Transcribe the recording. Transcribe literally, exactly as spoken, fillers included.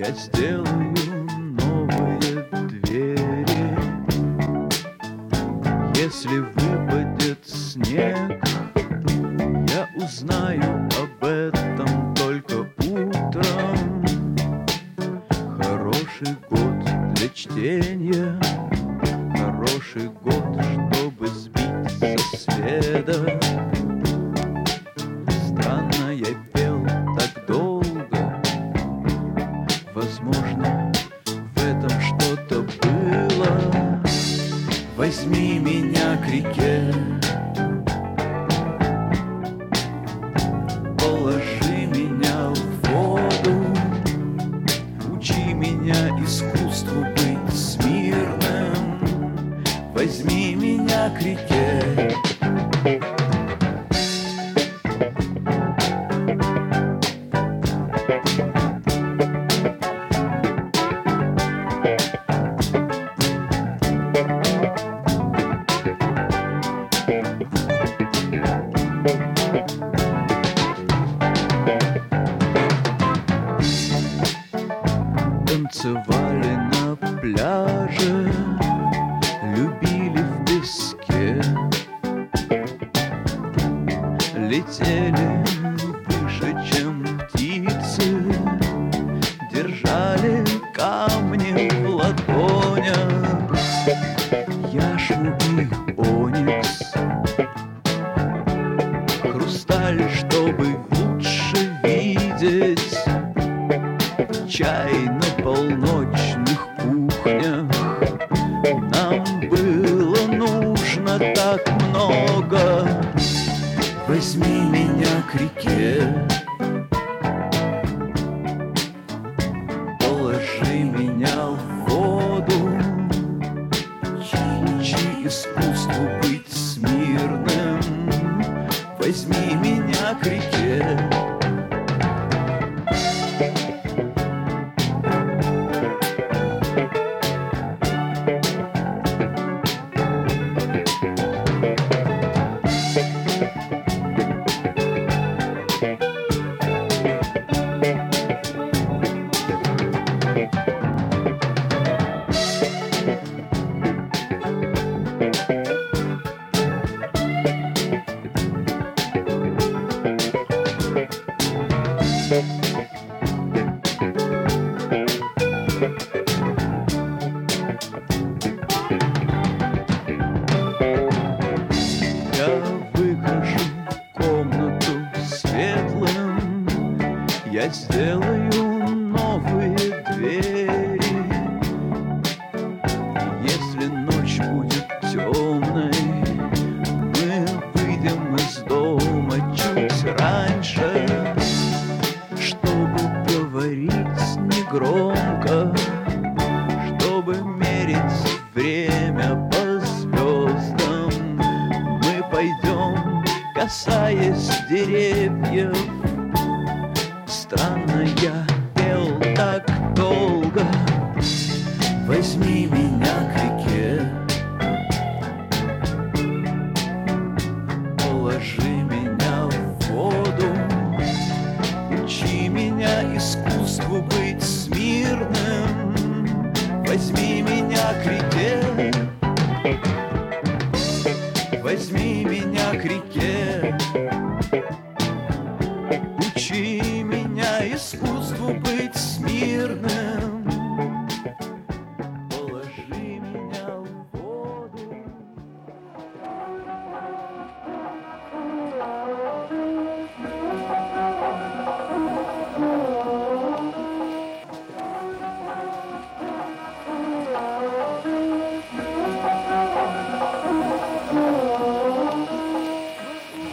Я сделаю новые двери. Если выпадет снег, я узнаю об этом только утром. Хороший год для чтения, хороший год, чтобы сбить со следа. Странно, я пел так долго, возможно, в этом что-то было. Возьми меня к реке, положи меня в воду, учи меня искусству быть смирным. Возьми меня к реке. Танцевали на пляже, любили в песке, летели выше, чем птицы, держали камни в ладонях, яшму и оникс, хрусталь, чтобы лучше видеть, чай на полночных кухнях. Нам было нужно так много. Возьми меня к реке, положи меня в воду, учи искусству быть смирным. Возьми меня к реке. Я выкажу комнату светлым, я сделаю новые двери. Если ночь будет темной, мы выйдем из дома чуть раньше, чтобы говорить негромко, чтобы мерить время по звездам. Мы пойдем, касаясь деревьев. Странно, я пел так долго. Возьми меня к реке, положи меня в воду, учи меня искусству быть смирным. Возьми меня к реке, возьми меня к реке, учи меня искусству быть смирным.